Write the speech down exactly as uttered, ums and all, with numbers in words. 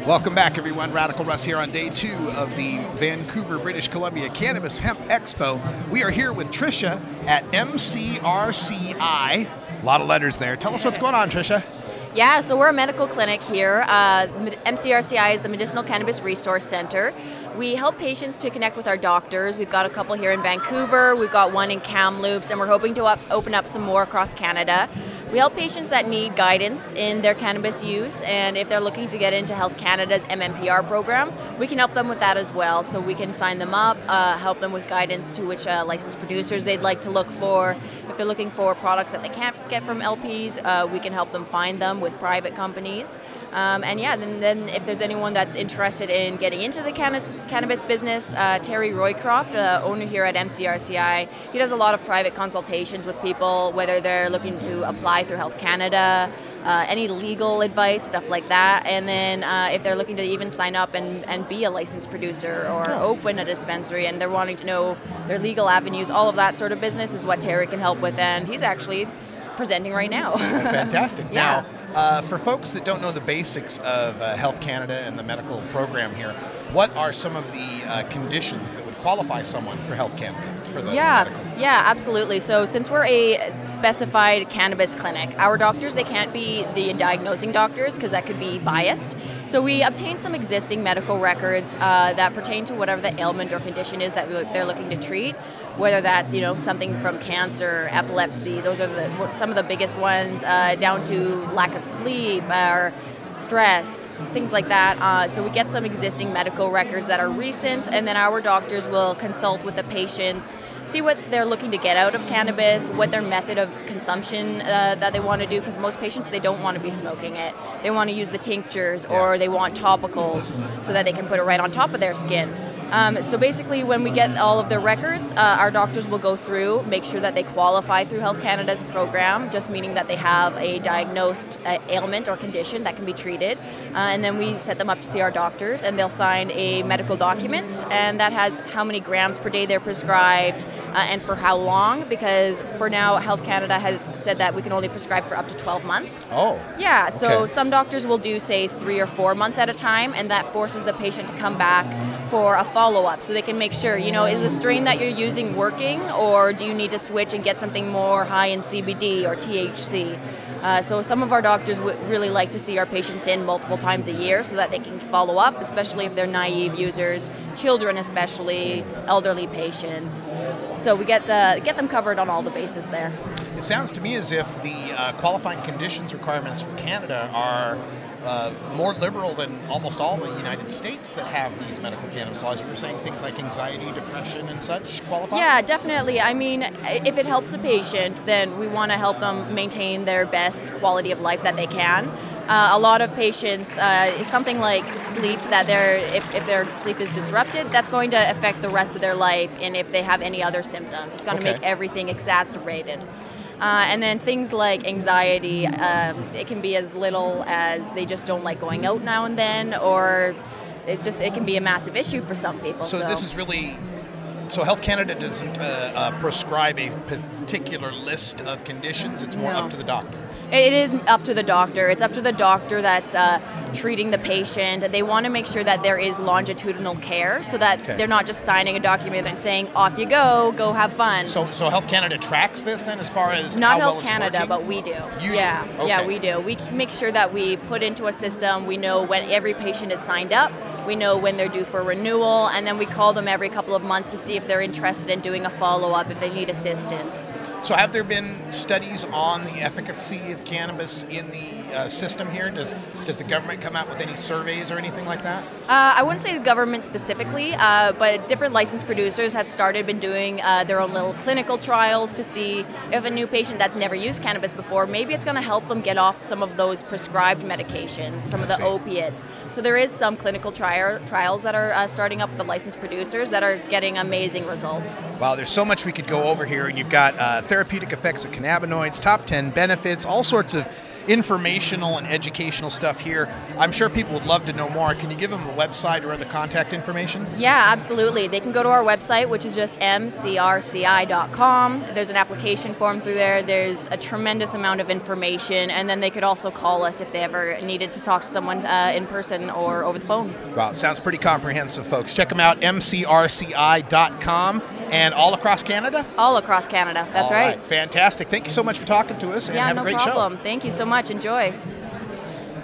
Welcome back, everyone. Radical Russ here on day two of the Vancouver, British Columbia Cannabis Hemp Expo. We are here with Tricia at M C R C I. A lot of letters there. Tell us what's going on, Tricia. Yeah, so we're a medical clinic here. Uh, M C R C I is the Medicinal Cannabis Resource Center. We help patients to connect with our doctors. We've got a couple here in Vancouver, we've got one in Kamloops, and we're hoping to up, open up some more across Canada. We help patients that need guidance in their cannabis use, and if they're looking to get into Health Canada's M M P R program, we can help them with that as well. So we can sign them up, uh, help them with guidance to which uh, licensed producers they'd like to look for. If they're looking for products that they can't get from L Ps, uh, we can help them find them with private companies. Um, and yeah, then, then if there's anyone that's interested in getting into the cannabis, cannabis business, uh, Terry Roycroft, uh, owner here at M C R C I, he does a lot of private consultations with people, whether they're looking to apply through Health Canada, uh, any legal advice, stuff like that. And then uh, if they're looking to even sign up and, and be a licensed producer or open a dispensary and they're wanting to know their legal avenues, all of that sort of business is what Terry can help with. And he's actually presenting right now. Fantastic. Yeah. Now, uh, for folks that don't know the basics of uh, Health Canada and the medical program here, what are some of the uh, conditions that would qualify someone for Health Canada? For the yeah, medical? yeah, absolutely. So since we're a specified cannabis clinic, our doctors, they can't be the diagnosing doctors because that could be biased. So we obtain some existing medical records uh, that pertain to whatever the ailment or condition is that they're looking to treat, whether that's, you know, something from cancer, epilepsy, those are the, some of the biggest ones, uh, down to lack of sleep or stress, things like that. Uh, so we get some existing medical records that are recent, and then our doctors will consult with the patients, see what they're looking to get out of cannabis, what their method of consumption uh, that they want to do, because most patients, they don't want to be smoking it. They want to use the tinctures or they want topicals so that they can put it right on top of their skin. Um, so basically, when we get all of their records, uh, our doctors will go through, make sure that they qualify through Health Canada's program, just meaning that they have a diagnosed uh, ailment or condition that can be treated. Uh, and then we set them up to see our doctors, and they'll sign a medical document, and that has how many grams per day they're prescribed uh, and for how long, because for now, Health Canada has said that we can only prescribe for up to twelve months. Oh. Yeah, so okay. Some doctors will do, say, three or four months at a time, and that forces the patient to come back for a follow-up so they can make sure, you know, is the strain that you're using working, or do you need to switch and get something more high in C B D or T H C? Uh, so some of our doctors would really like to see our patients in multiple times a year so that they can follow up, especially if they're naive users, children especially, elderly patients. So we get the get them covered on all the bases there. It sounds to me as if the uh, qualifying conditions requirements for Canada are Uh, more liberal than almost all the United States that have these medical cannabis laws. You were saying things like anxiety, depression, and such qualify? Yeah, definitely. I mean, if it helps a patient, then we want to help them maintain their best quality of life that they can. Uh, a lot of patients, uh, something like sleep, that they're, if, if their sleep is disrupted, that's going to affect the rest of their life, and if they have any other symptoms, it's going to okay. make everything exacerbated. Uh, and then things like anxiety, um, it can be as little as they just don't like going out now and then, or it just it can be a massive issue for some people. So, so. this is really, so Health Canada doesn't uh, uh, prescribe a particular list of conditions, it's more No. up to the doctor. It is up to the doctor. It's up to the doctor that's uh, treating the patient. They want to make sure that there is longitudinal care so that okay. they're not just signing a document and saying, off you go, go have fun. So so Health Canada tracks this then as far as Not how Health well it's Canada, working? but we do. You yeah, do? Okay. yeah, we do. We make sure that we put into a system, we know when every patient is signed up, we know when they're due for renewal, and then we call them every couple of months to see if they're interested in doing a follow-up, if they need assistance. So have there been studies on the efficacy of cannabis in the uh, system here? Does does the government come out with any surveys or anything like that? Uh, I wouldn't say the government specifically, uh, but different licensed producers have started been doing uh, their own little clinical trials to see if a new patient that's never used cannabis before, maybe it's going to help them get off some of those prescribed medications, some of the opiates. So there is some clinical tri- trials that are uh, starting up with the licensed producers that are getting amazing results. Wow, there's so much we could go over here, and you've got uh, therapeutic effects of cannabinoids, top ten benefits, all sorts of informational and educational stuff here. I'm sure people would love to know more. Can you give them a website or other contact information? Yeah, absolutely. They can go to our website, which is just m c r c i dot com. There's an application form through there. There's a tremendous amount of information, and then they could also call us if they ever needed to talk to someone uh, in person or over the phone. Well, it sounds pretty comprehensive, folks. Check them out, m c r c i dot com. And all across Canada? All across Canada, that's all right. right. Fantastic. Thank you so much for talking to us, and yeah, have no a great problem. show. Thank you so much. Enjoy.